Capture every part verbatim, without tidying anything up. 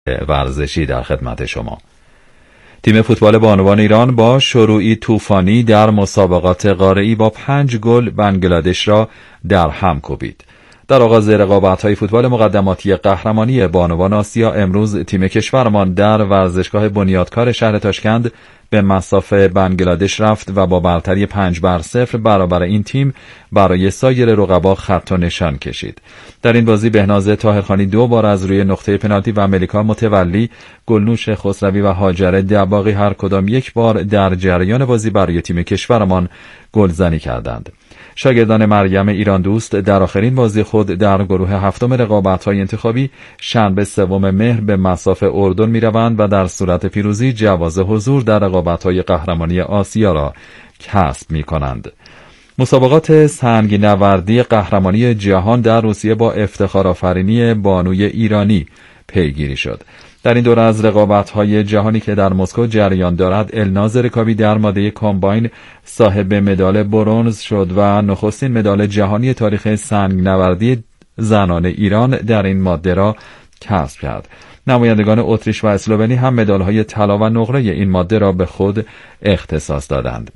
ورزشی در خدمت شما. تیم فوتبال بانوان ایران با شروعی طوفانی در مسابقات قاره‌ای با پنج گل بنگلادش را در هم کوبید. در آغاز رقابت‌های فوتبال مقدماتی قهرمانی بانوان آسیا امروز تیم کشورمان در ورزشگاه بنیادکار شهر تاشکند به مصاف بنگلادش رفت و با برتری پنج بر صفر برابر این تیم برای سایر رقبا خط و نشان کشید. در این بازی بهناز طاهرخانی دو بار از روی نقطه پنالتی و ملیکا متولی، گلنوش خسروی و هاجره دباغی هر کدام یک بار در جریان بازی برای تیم کشورمان گلزنی کردند. شاگردان مریم ایران دوست در آخرین بازی خود در گروه هفتم رقابت‌های انتخابی شنبه سوم مهر به مصاف اردن می‌روند و در صورت پیروزی جواز حضور در رقابت‌های قهرمانی آسیا را کسب می‌کنند. مسابقات سنگ‌نوردی قهرمانی جهان در روسیه با افتخارآفرینی بانوی ایرانی پیگیری شد. در این دوره از رقابت‌های جهانی که در مسکو جریان دارد، الناز رکابی در ماده کامباین صاحب مدال برنز شد و نخستین مدال جهانی تاریخ سنگ‌نوردی زنان ایران در این ماده را کسب کرد. نمایندگان اتریش و اسلوونی هم مدال‌های طلا و نقره این ماده را به خود اختصاص دادند.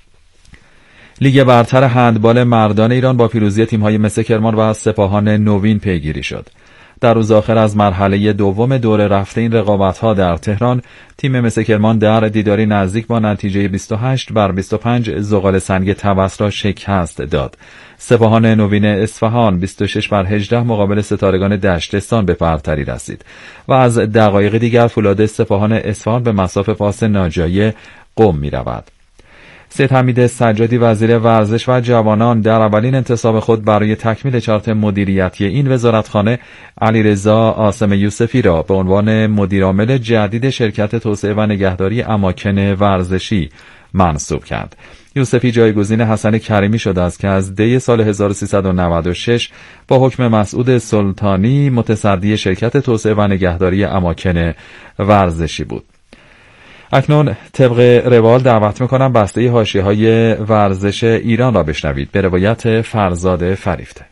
لیگ برتر هندبال مردان ایران با پیروزی تیم‌های مس کرمان و سپاهان نوین پیگیری شد. در روز آخر از مرحله دوم دور رفته این رقابت‌ها در تهران، تیم مس کرمان در دیداری نزدیک با نتیجه بیست و هشت بر بیست و پنج زغال سنگ طبس را شکست داد. سپاهان نوین اصفهان بیست و شش بر هجده مقابل ستارگان دشتستان به برتری رسید و از دقایق دیگر فولاد سپاهان اصفهان به مصاف پاس ناجایی قم می‌رود. سید حمید سجادی وزیر ورزش و جوانان در اولین انتصاب خود برای تکمیل چارت مدیریتی این وزارتخانه علیرضا عاصم یوسفی را به عنوان مدیرعامل جدید شرکت توسعه و نگهداری اماکن ورزشی منصوب کرد. یوسفی جایگزین حسن کریمی شده است که از دی سال هزار و سیصد و نود و شش با حکم مسعود سلطانی متصدی شرکت توسعه و نگهداری اماکن ورزشی بود. اکنون طبق روال دعوت میکنم بسته حاشیه‌های ورزش ایران را بشنوید به روایت فرزاد فریفته.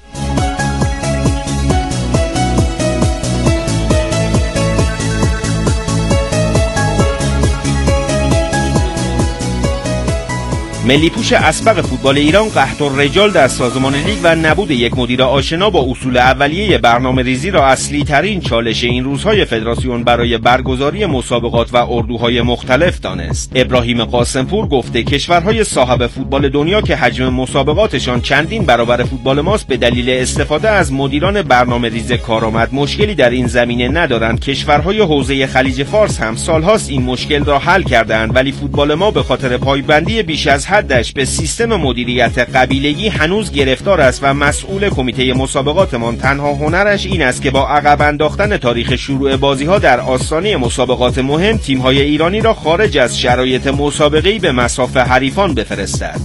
ملی پوش اسبق فوتبال ایران قحط‌الرجال در سازمان لیگ و نبود یک مدیر آشنا با اصول اولیه برنامه ریزی را اصلی ترین چالش این روزهای فدراسیون برای برگزاری مسابقات و اردوهای مختلف دانست. ابراهیم قاسمپور گفته کشورهای صاحب فوتبال دنیا که حجم مسابقاتشان چندین برابر فوتبال ماست به دلیل استفاده از مدیران برنامه ریز کارآمد مشکلی در این زمینه ندارند. کشورهای حوزه خلیج فارس هم سالهاست این مشکل را حل کردند، ولی فوتبال ما به خاطر پایبندی بیش از حدش به سیستم مدیریت قبیلگی هنوز گرفتار است و مسئول کمیته مسابقاتمان تنها هنرش این است که با عقب انداختن تاریخ شروع بازی‌ها در آستانه مسابقات مهم تیم‌های ایرانی را خارج از شرایط مسابقه‌ای به مصاف حریفان بفرستد.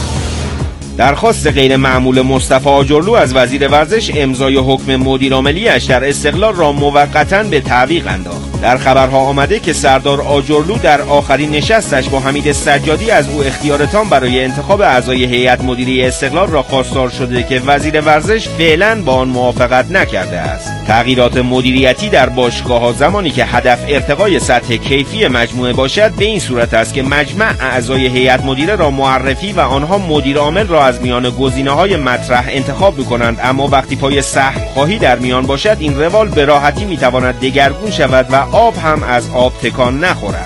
درخواست غیر معمول مصطفی آجرلو از وزیر ورزش امضای حکم مدیرعاملی‌اش در استقلال را موقتاً به تعویق انداخت. در خبرها آمده که سردار آجرلو در آخرین نشستش با حمید سجادی از او اختیار تام برای انتخاب اعضای هیئت مدیره استقلال را خواستار شده که وزیر ورزش فعلاً با آن موافقت نکرده است. تغییرات مدیریتی در باشگاه‌ها زمانی که هدف ارتقای سطح کیفی مجموعه باشد به این صورت است که مجمع اعضای هیئت مدیره را معرفی و آنها مدیر عامل را از میان گزینه‌های مطرح انتخاب می‌کنند، اما وقتی پای سهم خواهی در میان باشد این روال به راحتی می‌تواند دگرگون شود و آب هم از آب تکان نخورد.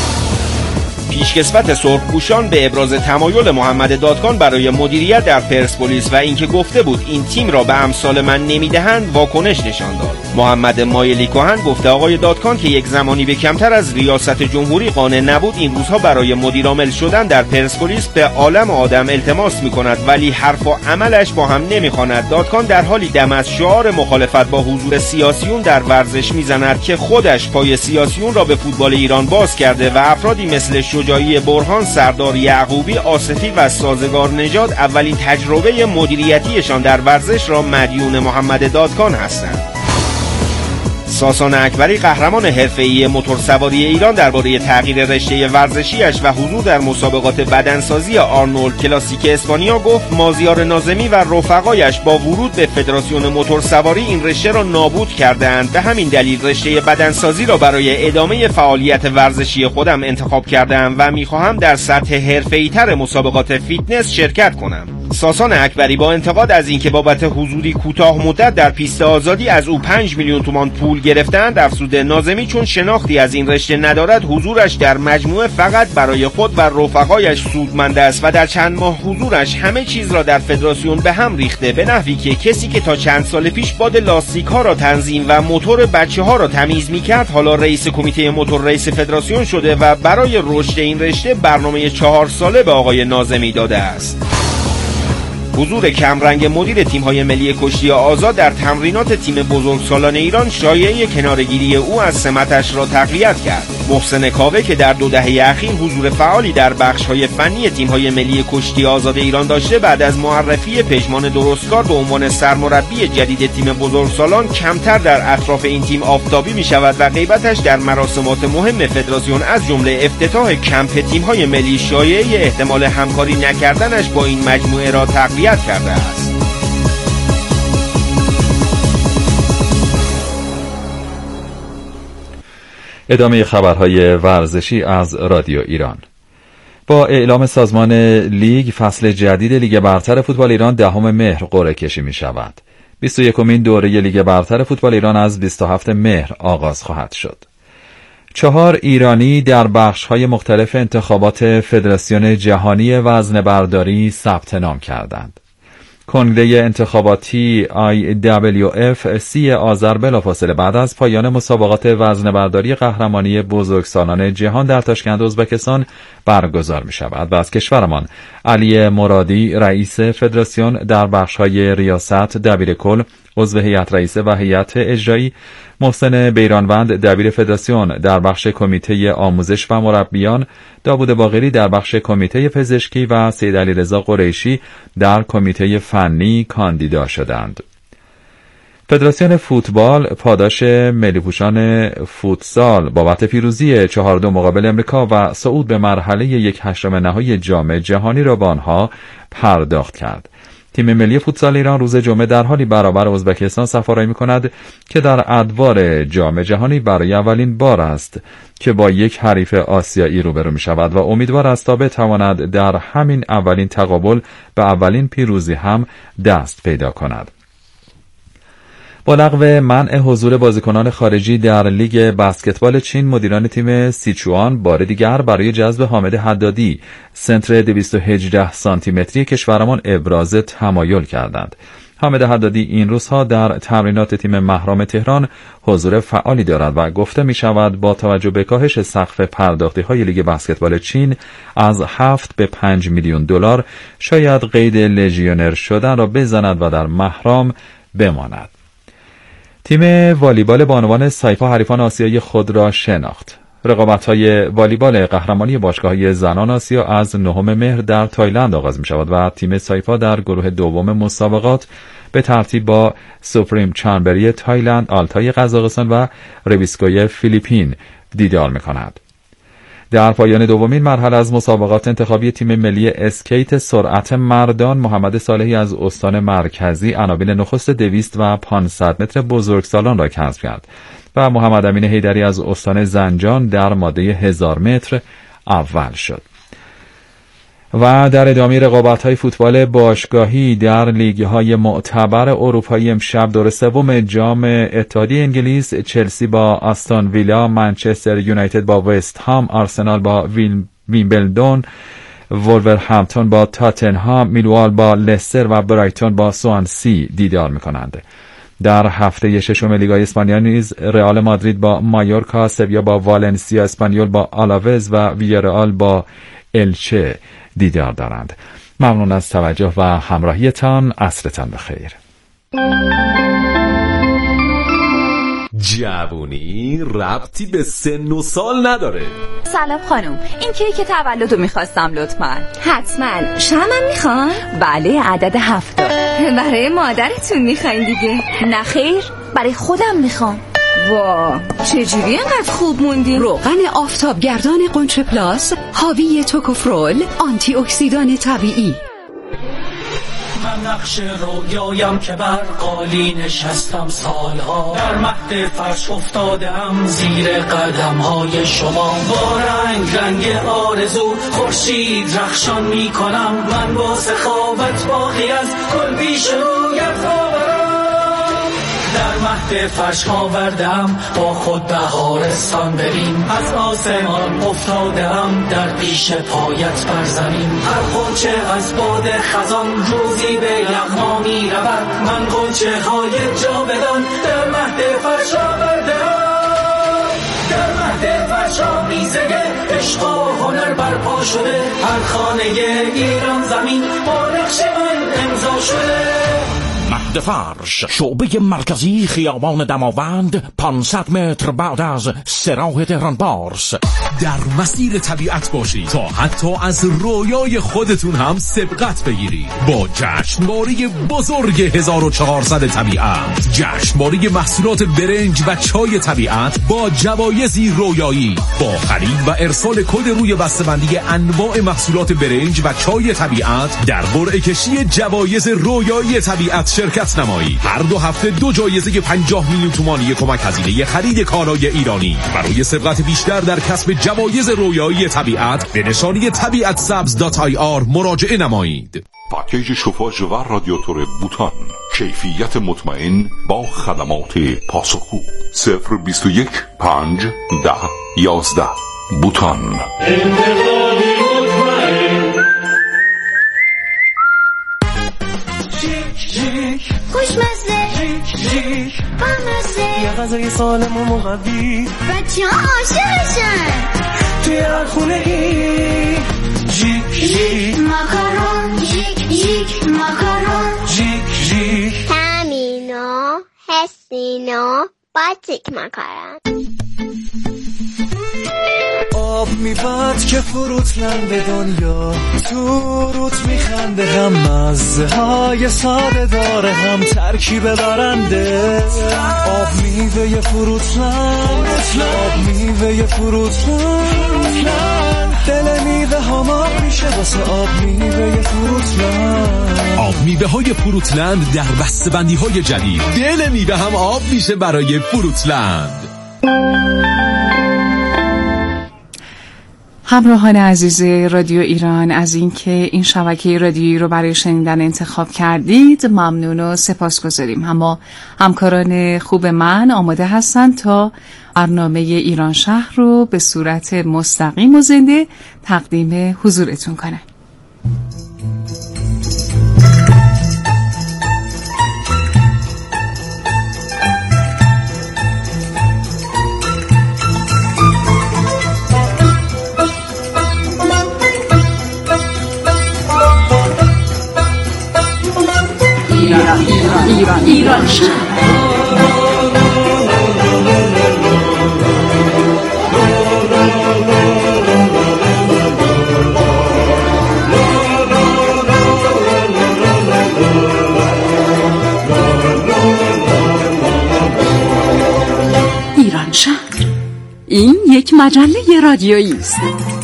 پیشکسوت سرخپوشان به ابراز تمایل محمد دادکان برای مدیریت در پرسپولیس و اینکه گفته بود این تیم را به امثال من نمیدهند واکنش نشان داد. محمد مایلی کهن گفته آقای دادکان که یک زمانی به کمتر از ریاست جمهوری قانع نبود این روزها برای مدیرعامل شدن در پرسپولیس به عالم آدم التماس می‌کند ولی حرف و عملش با هم نمی‌خواند. دادکان در حالی دم از شعار مخالفت با حضور سیاسیون در ورزش می‌زند که خودش پای سیاسیون را به فوتبال ایران باز کرده و افرادی مثل شجاعی برهان، سردار یعقوبی، آصفی و سازگار نژاد اولین تجربه مدیریتیشان در ورزش را مدیون محمد دادکان هستند. ساسان اکبری قهرمان حرفه‌ای موتورسواری ایران درباره تغییر رشته ورزشیش و حضور در مسابقات بدنسازی آرنولد کلاسیک اسپانیا گفت مازیار ناظمی و رفقایش با ورود به فدراسیون موتورسواری این رشته را نابود کردند. به همین دلیل رشته بدنسازی را برای ادامه فعالیت ورزشی خودم انتخاب کردم و می‌خواهم در سطح حرفه‌ای‌تر مسابقات فیتنس شرکت کنم. ساسان اکبری با انتقاد از اینکه بابت حضوری کوتاه مدت در پیست آزادی از او پنج میلیون تومان پول گرفتند افزوده ناظمی چون شناختی از این رشته ندارد حضورش در مجموعه فقط برای خود و رفقایش سودمند است و در چند ماه حضورش همه چیز را در فدراسیون به هم ریخته، به نحوی که کسی که تا چند سال پیش باد لاستیک ها را تنظیم و موتور بچه ها را تمیز میکرد حالا رئیس کمیته موتور رئیس فدراسیون شده و برای رشد این رشته برنامه چهار ساله به آقای ناظمی داده است. حضور کمرنگ مدیر تیم‌های ملی کشتی آزاد در تمرینات تیم بزرگسالان ایران شایعه کناره‌گیری او از سمتش را تقویت کرد. محسن کاوه که در دو دهه اخیر حضور فعالی در بخش‌های فنی تیم‌های ملی کشتی آزاد ایران داشته بعد از معرفی پژمان درستکار به عنوان سرمربی جدید تیم بزرگسالان کمتر در اطراف این تیم آفتابی می‌شود و غیبتش در مراسمات مهم فدراسیون از جمله افتتاح کمپ تیم‌های ملی شایعه احتمال همکاری نکردنش با این مجموعه را تقویت کرده است. ادامه خبرهای ورزشی از رادیو ایران. با اعلام سازمان لیگ فصل جدید لیگ برتر فوتبال ایران دهم مهر قرعه کشی می شود. بیست و یکمین دوره لیگ برتر فوتبال ایران از بیست و هفتم مهر آغاز خواهد شد. چهار ایرانی در بخش‌های مختلف انتخابات فدراسیون جهانی وزنه‌برداری ثبت نام کردند. کنگره انتخاباتی آی دبلیو اف سی آذر بلافاصله بعد از پایان مسابقات وزنه‌برداری قهرمانی بزرگسالان جهان در تاشکند ازبکستان برگزار می شود و از کشورمان علی مرادی رئیس فدراسیون در بخش‌های ریاست، دبیرکل، عضو هیئت رئیسه و هیئت اجرایی، محسن بیرانوند دبیر فدراسیون در بخش کمیته آموزش و مربیان، داوود باقری در بخش کمیته پزشکی و سید علیرضا قریشی در کمیته فنی کاندیدا شدند. فدراسیون فوتبال پاداش ملی‌پوشان فوتسال بابت پیروزی چهار دو مقابل امریکا و صعود به مرحله یک هشتم نهایی جام جهانی را به آنها پرداخت کرد. تیم ملی فوتسال ایران روز جمعه در حالی برابر ازبکستان سفارایی می‌کند که در ادوار جام جهانی برای اولین بار است که با یک حریف آسیایی روبرو می‌شود و امیدوار است تا بتواند در همین اولین تقابل به اولین پیروزی هم دست پیدا کند. با لغو منع حضور بازیکنان خارجی در لیگ بسکتبال چین، مدیران تیم سیچوان بار دیگر برای جذب حامد حدادی سنتر دویست و هجده سانتی متری کشورمان ابراز تمایل کردند. حامد حدادی این روزها در تمرینات تیم مهرام تهران حضور فعالی دارد و گفته می شود با توجه به کاهش سقف پرداختی های لیگ بسکتبال چین از هفت به پنج میلیون دلار شاید قید لژیونر شدن را بزند و در مهرام بماند. تیم والیبال بانوان سایپا حریفان آسیایی خود را شناخت. رقابت‌های والیبال قهرمانی باشگاه‌های زنان آسیا از نهم مهر در تایلند آغاز می‌شود و تیم سایپا در گروه دوم مسابقات به ترتیب با سوپریم چانبری تایلند، آلتای قزاقستان و ربیسکوی فیلیپین دیدار می‌کند. در پایان دومین مرحله از مسابقات انتخابی تیم ملی اسکیت سرعت مردان، محمد صالحی از استان مرکزی عناوین نخست دویست و پانصد متر بزرگسالان را کسب کرد و محمد امین حیدری از استان زنجان در ماده هزار متر اول شد. و در ادامه رقابت‌های فوتبال باشگاهی در لیگ‌های معتبر اروپایی امشب دور سوم جام اتحادیه انگلیس، چلسی با آستون ویلا، منچستر یونایتد با وست هام، آرسنال با ویمبلدون، وولورهمپتون با تاتنهام، میلوال با لستر و برایتون با سوانسی دیدار می‌کنند. در هفته ششم لیگ اسپانیا نیز رئال مادرید با مایورکا، سویا با والنسیا، اسپانیول با آلاوز و ویارئال با الچه دیدار دارند. ممنون از توجه و همراهیتان. عصرتان بخیر. جوونی ربطی به سن و سال نداره. سلام خانم، این کیک تولدو میخواستم لطفاً. حتما. شامم میخوان؟ بله، عدد هفتاد. برای مادرتون میخواین دیگه؟ نه خیر، برای خودم میخوام. وا چجوری اینقدر خوب موندی؟ روغن آفتابگردان قنچه پلاس حاوی توکوفرول آنتی اکسیدان طبیعی. من نقش رویایم که بر قالی نشستم سالها، در مهد فرش افتادم زیر قدم های شما، با رنگ رنگ آرزو خورشید رخشان می کنم، من با سخاوت باقی از کل پیش رویت آورم، در مهد فرش آوردم با خود بهارستان بریم، از آسمان افتادم در پیش پایت بر زمین، هر غنچه از باد خزان روزی به یغما می رود، من غنچه های جاودان در مهد فرش آوردم، در مهد فرش آمیزه عشق و هنر برپا شده، هر خانه ایران زمین با نقش من امضا شده. مهد فرش، شعبه مرکزی خیابان دماوند، پانصد متر بعد از سراح تهران پارس. در مسیر طبیعت باشید تا حتی از رویای خودتون هم سبقت بگیرید با جشنواره بزرگ هزار و چهارصد طبیعت. جشنواره محصولات برنج و چای طبیعت با جوایزی رویایی، با خرید و ارسال کد روی بسته‌بندی انواع محصولات برنج و چای طبیعت در قرعه کشی جوایز رویایی طبیعت شرکت نمایید. هر دو هفته دو جایزه پنجاه میلیون تومانی کمک هزینه خرید کالای ایرانی. برای سبقت بیشتر در کسب جوایز رویایی طبیعت به نشانی طبیعت سبز دات آی آر مراجعه نمایید. پاکیج شوفاژ و رادیاتور بوتان، کیفیت مطمئن با خدمات پاسخگو. صفر بیست و یک پنج ده یازده. بوتان. خوشمزه بامزه یه غذای سالم و مقوی، بچه ها عاشقشن توی هر خونه ای. جیک جیک ماکارون، جیک جیک ماکارون، جیک جیک تامینو هستینو باتیک ماکارون. آب میباد که فروتلند به دنیا، تو روت میخنده، هم مزه های ساده داره هم ترکیب برنده. آب میوه فروتلند، آب میوه فروتلند، دل میوه هم آب میشه واسه آب میوه فروتلند. آب میوه های فروتلند در بسته‌بندی های جدید، دل میوه هم آب میشه برای فروتلند. همراهان عزیز رادیو ایران، از اینکه این شبکه رادیویی رو برای شنیدن انتخاب کردید ممنون و سپاسگزاریم. اما همکاران خوب من آماده هستند تا برنامه ایران شهر رو به صورت مستقیم و زنده تقدیم حضورتون کنند. ایران ایران ایران ایران شهر. ایران شهر، این یک مجله رادیویی است.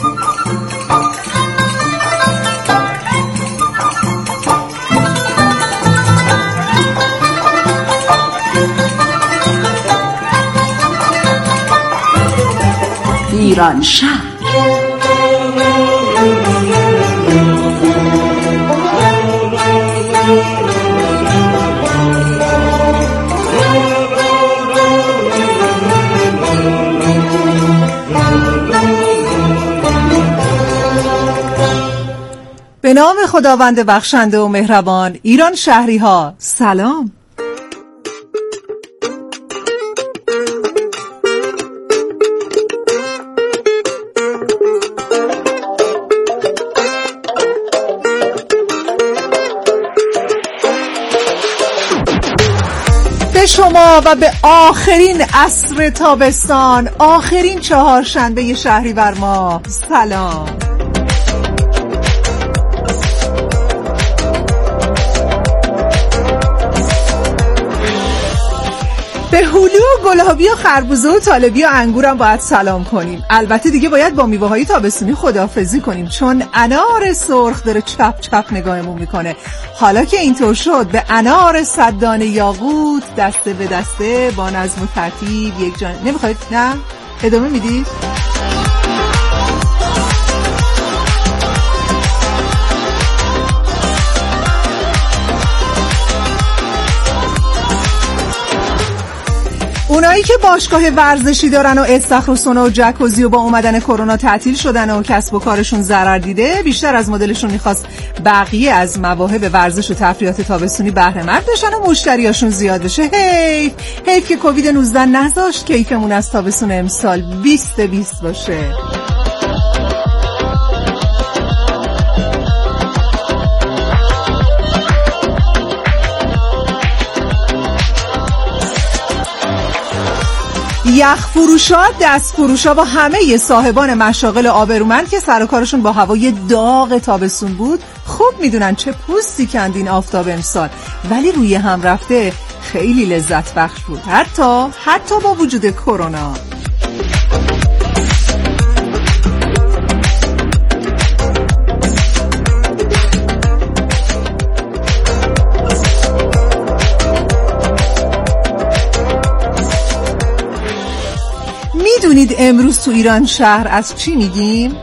ایران شهر. به نام خداوند بخشنده و مهربان. ایران شهری ها سلام. به شما و به آخرین عصر تابستان، آخرین چهارشنبه شهریور ماه سلام. به هلو گلابی و خربوزه و طالبی و انگورم باید سلام کنیم. البته دیگه باید با میوه‌های تابستونی خداحافظی کنیم، چون انار سرخ داره چپ چپ نگاهمون میکنه. حالا که اینطور شد به انار صد دانه یاقوت دسته به دسته با نظم و ترتیب یک جان. نمیخواید؟ نه؟ ادامه میدید؟ اونایی که باشگاه ورزشی دارن و استخر و سونا و جکوزی و با اومدن کرونا تعطیل شدن و کسب و کارشون ضرر دیده، بیشتر از مدلشون میخواست بقیه از مواهب ورزش و تفریحات تابستونی بهره مند بشن و مشتریاشون زیاد بشه. حیف حیف که کووید نوزده نذاشت کیفمون از تابستون امسال بیست بیست باشه. یخ فروشا، دست فروشا و همه صاحبان مشاغل آبرومند که سر و کارشون با هوای داغ تابستون بود خوب میدونن چه پوستی کند این آفتاب امسال، ولی روی هم رفته خیلی لذت بخش بود، حتی حتی با وجود کرونا. میدونید امروز تو ایران شهر از چی میگیم؟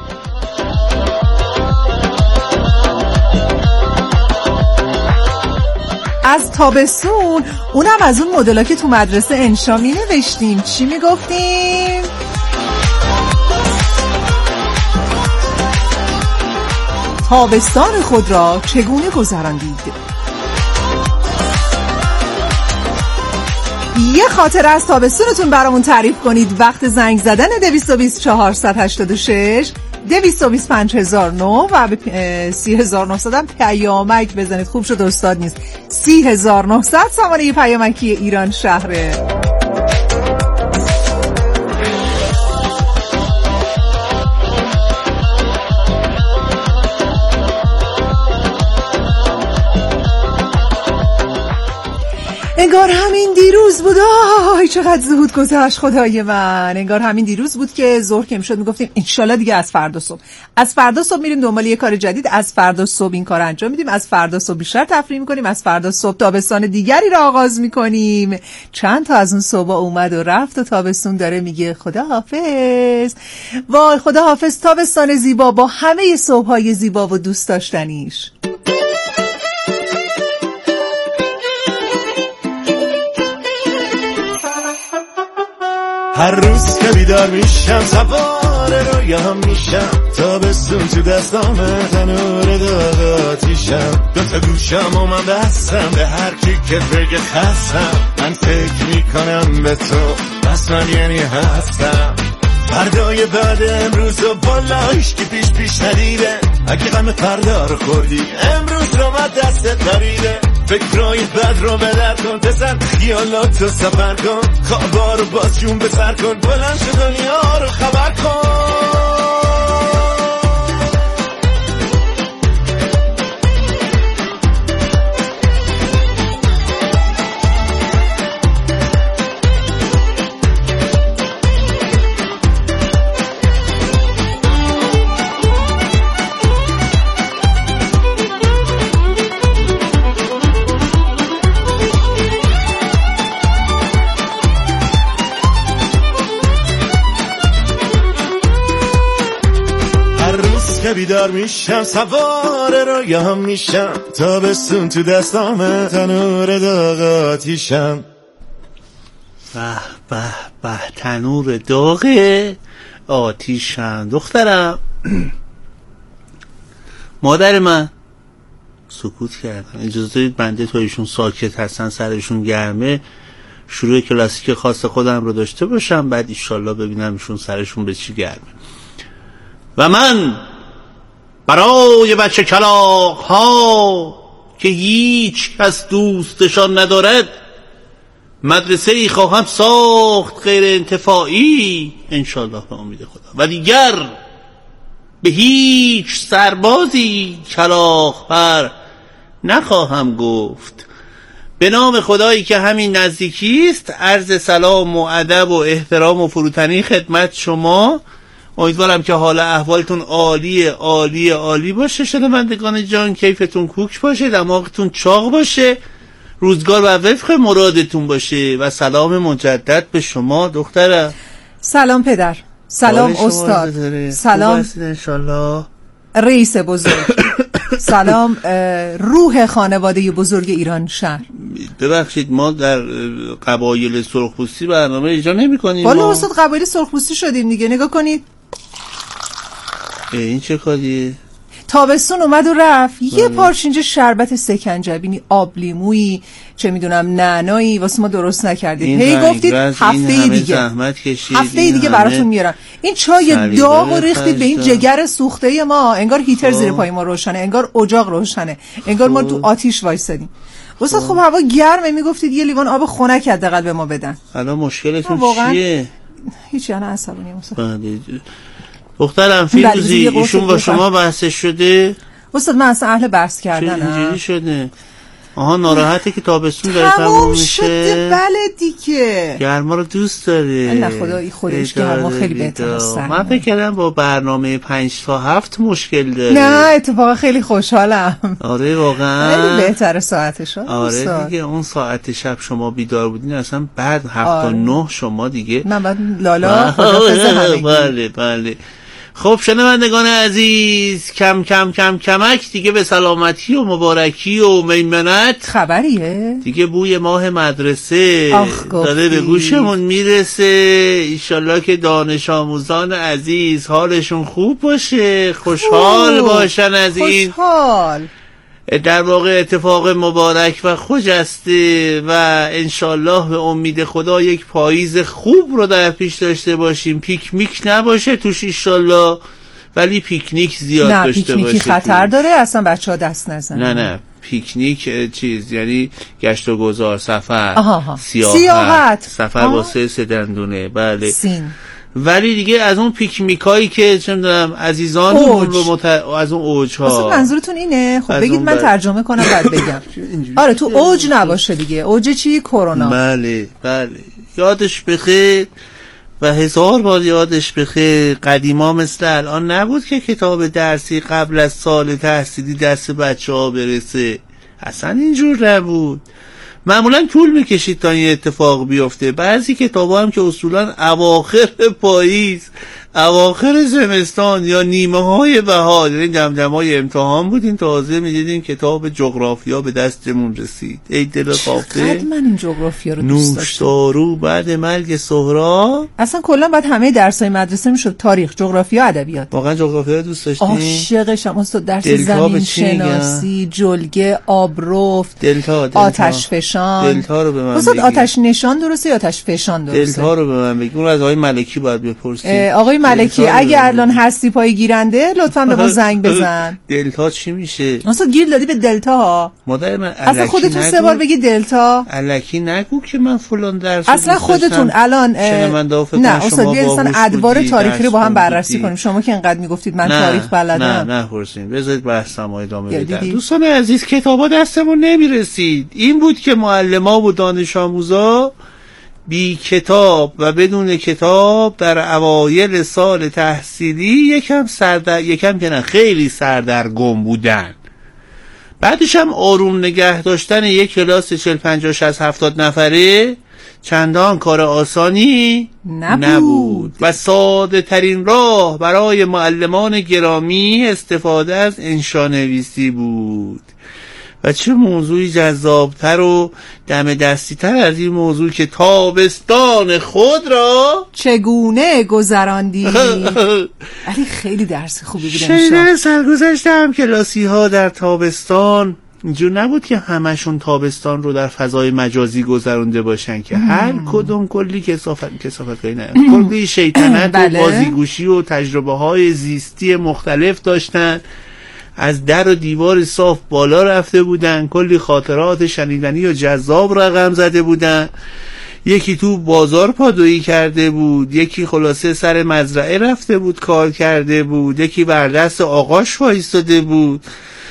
از تابستون، اونم از اون مدل‌ها که تو مدرسه انشا می نوشتیم. چی میگفتیم؟ تابستان خود را چگونه گذراندید؟ یه خاطره از تابستونتون برامون تعریف کنید. وقت زنگ زدن دویست و بیست چهارصد و هشتاد و شش، دویست و بیست پنج هزار و نه و به سی هزار و نهصد هم پیامک بزنید. خوب شد استاد نیست. سی هزار و نهصد سامانه پیامکی ایران شهره. انگار همین دیروز بود. آی چقدر زود گذشت خدای من. انگار همین دیروز بود که ظهر که میشد میگفتیم انشالله دیگه از فردا صبح از فردا صبح میریم دنبال یه کار جدید، از فردا صبح این کار انجام میدیم، از فردا صبح بیشتر تفریح میکنیم، از فردا صبح تابستان دیگری را آغاز میکنیم. چند تا از اون صبح اومد و رفت و تابستون داره میگه خدا حافظ. وای خدا حافظ تابستان زیبا با همه صبح‌های زیبا و دوست داشتنیش. هر روز که بیدار میشم سوار رویام میشم، تابستون تو دستامه تنور داغ آتیشم، دوتا گوشم و من بستم به هر کی که بگه خستم، من فکر میکنم به تو بس من یعنی هستم. فردای بعد امروز و بالاش که پیش پیش ندیده، اگه غم فردا رو خوردی امروز رو من دستت دریده، فکرای بد رو بدر کن بزن خیالاتو سفر کن، خوابا رو باز جون به سر کن، بلند شو دنیا رو خبر کن. بیدار میشم سوار رویام میشم، تابستون تو دستامه تنور داغ آتیشم. به به به تنور داغ آتیشم. دخترم مادر من سکوت کردن. اجازه دارید بنده تا ایشون ساکت هستن سرشون گرمه شروع کلاسیک خاص خودم رو داشته باشم، بعد ایشالله ببینم ایشون سرشون به چی گرمه. و من برای بچه کلاغ ها که هیچ کس دوستشان ندارد مدرسه ای خواهم ساخت غیر انتفاعی انشالله به امید خدا، و دیگر به هیچ سربازی کلاغ پر نخواهم گفت به نام خدایی که همین نزدیکی است، عرض سلام و ادب و احترام و فروتنی خدمت شما. امیدوارم که حال احوالتون عالی عالی عالی باشه شنوندگان جان، کیفتون کوک باشه، دماغتون چاق باشه، روزگار و وفق مرادتون باشه. و سلام مجدد به شما دخترم. سلام پدر، سلام استاد، سلام انشالله رئیس بزرگ، سلام روح خانواده بزرگ ایران شهر. ببخشید ما در قبایل سرخپوستی برنامه اجرا نمی کنیم. والا استاد قبایل سرخپوستی شدیم دیگه، نگاه کنید این چه کاریه؟ تابستون اومد و رفت، یه پارچ اینجا شربت سکنجبینی، آب لیمویی، چه میدونم نعنایی واسه ما درست نکردید. هی گفتید هفته دیگه هفته دیگه براتون میارم. این چای داغ و ریختید به این جگر سوخته ما، انگار هیتر زیر پای ما روشنه، انگار اجاق روشنه، انگار ما تو آتیش وایسادیم. واسه خب هوا گرمه، میگفتید یه لیوان آب خنک حداقل به ما بدن. الان مشکلتون چیه؟ هیچی، انا عصبانیه استاد. دخترم فیروزی ایشون با شما بحث شده؟ استاد من اصلا اهل بحث کردنم. چه اینجوری شده؟ آها ناراحته که تابستون داره تموم میشه. بله دیگه. گرما رو دوست داره. نه خدایی خودش گرما خیلی بهتره از سرما. من فکر کردم با برنامه پنج تا هفت مشکل داره. نه اتفاقا خیلی خوشحالم. آره واقعا. خیلی بهتره ساعتش. آره دیگه اون ساعت شب شما بیدار بودین اصلا بعد هفت تا نه شما دیگه. من بعد لالا خدافظ همگی. بله بله. خب شنوندگان عزیز، کم کم کم کمک دیگه به سلامتی و مبارکی و میمنت خبریه دیگه. بوی ماه مدرسه داره به گوشمون میرسه. ایشالله که دانش آموزان عزیز حالشون خوب باشه، خوشحال خوب. باشن از این خوشحال. در واقع اتفاق مبارک و خوشسته و انشالله به امید خدا یک پاییز خوب رو در پیش داشته باشیم. پیکنیک نباشه توش ایشالله، ولی پیکنیک زیاد نه، داشته باشه. نه پیکنیکی خطر داره، اصلا بچه ها دست نزنن. نه نه پیکنیک چیز یعنی گشت و گذار، سفر، آها. سیاحت, سیاحت. سفر واسه سه دندونه. بله سین. ولی دیگه از اون پیکنیکایی که چه می‌دونم عزیزانمون رو مت... از اون اوج‌ها. اصلا منظورتون اینه؟ خب بگید من ترجمه کنم بعد بگم. آره تو اوج نباشه دیگه. اوج چی؟ کرونا. بله بله یادش بخیر و هزار بار یادش بخیر. قدیما مثل الان نبود که کتاب درسی قبل از سال تحصیلی دست بچه‌ها برسه. اصلا اینجور نبود. معمولا طول میکشید تا این اتفاق بیفته. بعضی کتابا هم که اصولا اواخر پاییز، اواخر زمستان یا نیمه های بهار، یعنی دمدمای امتحان بودین، تازه میدیدین کتاب جغرافیا به دستمون رسید. ای دل خافته چقدر من این جغرافیا رو دوست داشتم. نوشدارو بعد مرگ سهراب. اصلا کلا بعد همه درسای مدرسه میشد تاریخ، جغرافیا، ادبیات. واقعا جغرافیا رو دوست داشتین؟ عاشقشم استاد. درس زمین شناسی، جلگه، آبرفت، دلتا، دلتا. آتش فشان. دلتا رو به من استاد آتش نشان درسته یا آتش فشان درسته؟ دلتا رو به من بگی. اون از آقای ملکی باید بپرسید. آقای ملکی اگه الان هستی پای گیرنده لطفا به ما زنگ بزن. دلتا چی میشه؟ اصلا گیر دادی به دلتا ها. مادر من اصلا خودتون سه بار بگی دلتا. الکی نگو که من فلان درس. اصلا خودتون الان نه استاد بیا اصلا ادوار تاریخی رو با هم بررسی کنیم. شما که انقدر میگفتید من تاریخ بلدم. نه نه پرسین. بذارید بحثم ادامه بدم. دوستان عزیز کتابا دستمون نمیرسید. این بود که معلما و دانش آموزا بی کتاب و بدون کتاب در اوایل سال تحصیلی یکم سردر یکم که نه خیلی سردرگم بودن. بعدش هم آروم نگه داشتن یک کلاس چهل پنجاه شصت هفتاد نفره چندان کار آسانی نبود, نبود. و ساده ترین راه برای معلمان گرامی استفاده از انشانویسی بود. و چه موضوعی جذابتر و دم دستی‌تر از این موضوع که تابستان خود را چگونه گذراندی. ولی خیلی درس خوبی بود. شنیدن سرگذشت هم کلاسی ها در تابستان اینجور نبود که همشون تابستان رو در فضای مجازی گذرونده باشن که هر کدوم کلی کثافت کثافت کاری نه کلی شیطنت بله. و بازیگوشی و تجربه های زیستی مختلف داشتن. از در و دیوار صاف بالا رفته بودن، کلی خاطرات شنیدنی و جذاب رقم زده بودن. یکی تو بازار پادویی کرده بود، یکی خلاصه سر مزرعه رفته بود کار کرده بود، یکی بر دست آقاش وایستاده بود.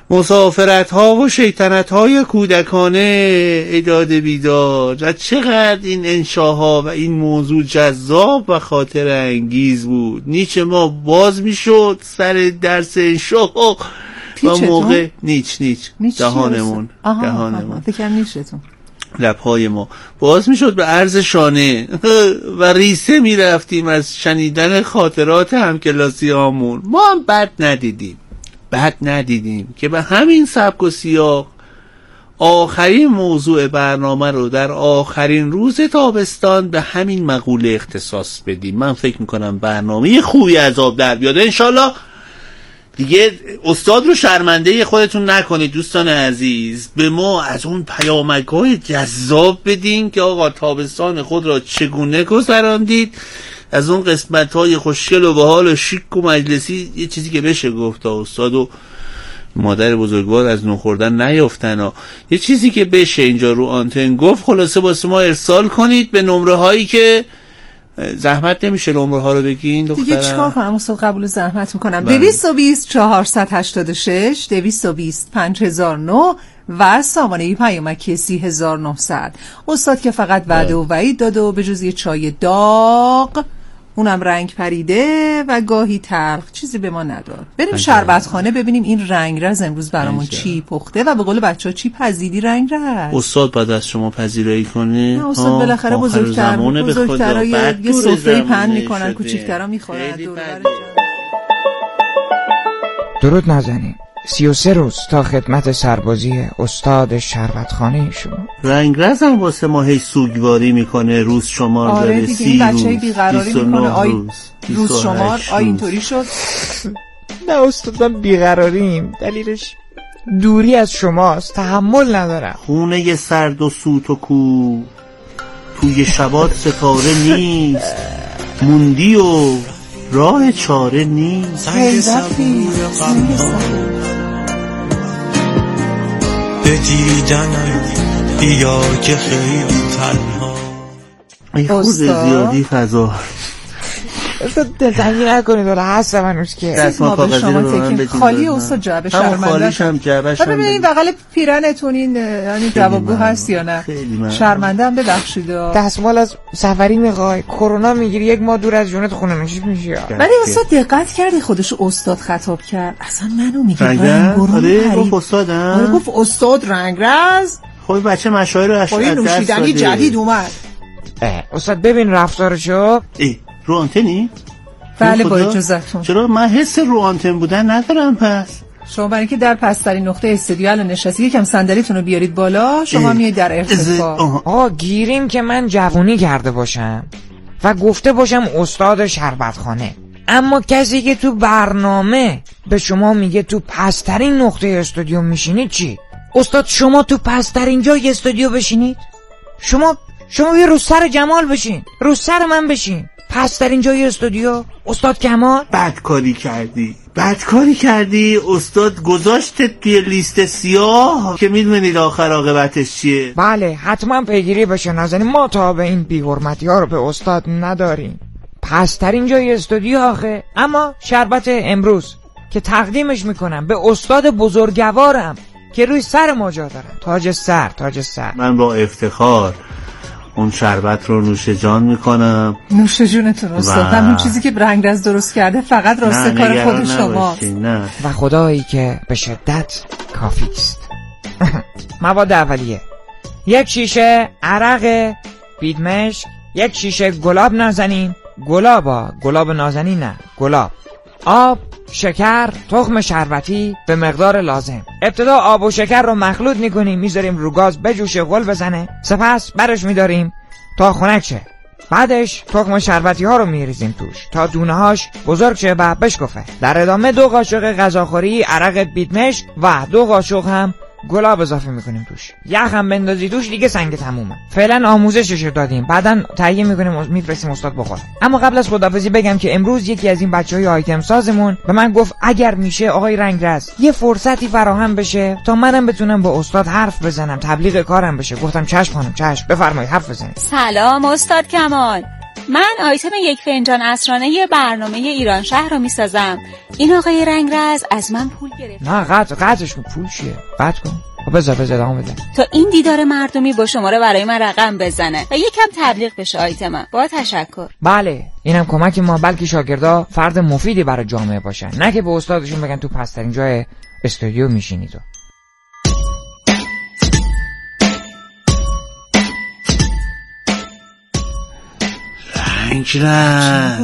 مسافرت ها و شیطنت های کودکانه ایداد بیدار. و چقدر این انشاها و این موضوع جذاب و خاطر انگیز بود. نیچه ما باز میشد سر درس انشا و موقع نیچ نیچ, نیچ دهانمون آها دهانمون آها. فکرم نیشتون لبهای ما باز میشد به عرض شانه و ریسه میرفتیم از شنیدن خاطرات همکلاسی هامون. ما هم بد ندیدیم بد ندیدیم که به همین سبک و سیاق آخرین موضوع برنامه رو در آخرین روز تابستان به همین مقوله اختصاص بدیم. من فکر میکنم برنامه خوبی از آب در بیاد انشالله. دیگه استاد رو شرمنده خودتون نکنید دوستان عزیز. به ما از اون پیامک‌های جذاب بدین که آقا تابستان خود را چگونه گذراندید، از اون قسمت‌های خوشگل و باحال و شیک و مجلسی. یه چیزی که بشه گفت استاد و مادر بزرگوار از نون خوردن نیافتن ها. یه چیزی که بشه اینجا رو آنتن گفت خلاصه واسه ما ارسال کنید به نمره هایی که زحمت نمیشه نمره ها رو بگین دخترم. دیگه چیکار کنم استاد؟ قبول زحمت میکنم. دویست و بیست چهارصد هشتاد و شش دویست و بیست پنج هزار و نه و سامانه پیامکی سی هزار و نهصد. استاد که فقط وعده و وعید داد و به جز یه چای داغ اونم رنگ پریده و گاهی تلخ چیزی به ما نداد. بریم شربتخانه ببینیم این رنگرز امروز برامون چی پخته و به قول بچه‌ها چی پزیدی رنگرز. استاد بعد از شما پذیرایی کنه. نه استاد بالاخره بزرگتر بزرگترها یه, یه سفره پهن میکنن کوچیک‌ترها میخورن. درود نازنین. سی و سه روز تا خدمت سربازی استاد شربتخانه شما. رنگرز هم واسه ما هی سوگواری میکنه روز شمار آره داره. دیگه این بچه بیقراری میکنه آی روز, روز شمار آی اینطوری شد. نه استاد من بیقراریم دلیلش دوری از شماست، تحمل ندارم. خونه سرد و سوت و کو توی شبات ستاره نیست موندی و راه چاره نیست. سنگ صبور غمها بدیدنم بیا که خیلی تنها. ای خود زیادی فضا استاد دلتنگی نکنید ولی هستم هنوز که دستما کاغذی رو به من بدید. خالی استاد جعبه شرمنده. همون خالیش هم جعبهش هم ببین این بغل پیرنتون این یعنی جوابگو هست یا نه؟ شرمنده هم ببخشید. دستمال از سفری میخوای کرونا میگیری یک ماه دور از جونت خونه نشیش میشی. ولی استاد دقت کردی خودش استاد خطاب کرد اصلا منو میگه رنگرز. آره گفت استادم. آره گفت استاد رنگرز. خب بچه مشاعر رو از دست نوشیدنی جدید اومد. استاد ببین رفتارشو. ای رو آنتنی؟ بله با اجازهتون. چرا من حس رو آنتن بودن ندارم پس؟ شما برای اینکه در پسترین نقطه استودیو الان نشستی یکم صندلیتون رو بیارید بالا شما میایید در ارتفاع. آه گیریم که من جوونی کرده باشم و گفته باشم استاد شربتخانه، اما کسی که تو برنامه به شما میگه تو پسترین نقطه استودیو میشینید چی؟ استاد شما تو پسترین جای استودیو بشینید؟ شما شما یه رو سر جمال بشین، رو سر من بشین. پسترین جای استودیو استاد کمال. بدکاری کردی بدکاری کردی استاد گذاشتت توی لیست سیاه که میدونید آخر عاقبتش چیه. بله حتما پیگیری بشه نازنین. ما تا به این بی‌حرمتی ها رو به استاد نداریم. پسترین جای استودیو آخه. اما شربت امروز که تقدیمش میکنم به استاد بزرگوارم که روی سر ما جا دارن. تاج سر تاج سر. من با افتخار اون شربت رو نوش جان میکنم. نوش جونتون استاد. همون چیزی که رنگرز درست کرده فقط راست کار خود شماست. و خدایی که به شدت کافی است. مواد اولیه: یک شیشه عرق بیدمشک، یک شیشه گلاب نازنین، گلابا گلاب نازنین نه گلاب، آب، شکر، تخم شربتی به مقدار لازم. ابتدا آب و شکر رو مخلوط میکنیم میذاریم رو گاز بجوشه غل بزنه، سپس برش میداریم تا خنک شه. بعدش تخم شربتی ها رو میریزیم توش تا دونه هاش بزرگ شه و بشکفه. در ادامه دو قاشق غذاخوری عرق بیدمشک و دو قاشق هم گلاب اضافه میکنیم توش. یخ هم بندازی توش دیگه سنگ تمومه. فعلا آموزشش دادیم بعدن تهیه میکنیم میفرستیم استاد بخوره. اما قبل از خداحافظی بگم که امروز یکی از این بچهای آیتم سازمون به من گفت اگر میشه آقای رنگرز یه فرصتی فراهم بشه تا منم بتونم با استاد حرف بزنم، تبلیغ کارم بشه. گفتم چشم خانم چشم، بفرمایید حرف بزنید. سلام استاد کمال، من آیتم یک فنجان عصرانه یه برنامه ایران شهر رو میسازم. این آقای رنگرز از من پول گرفت. نه قطع قطعش کن. پول چیه؟ قطع کن. خب بذار بذار ادامه بده. تا این دیدار مردمی با شماره برای من رقم بزنه و یکم تبلیغ بشه آیتمم. با تشکر. بله اینم کمک ما، بلکه شاگردا فرد مفیدی برای جامعه باشن، نه که به استادشون بگن تو پسترین جای استودیو میشینی تو. رنگرز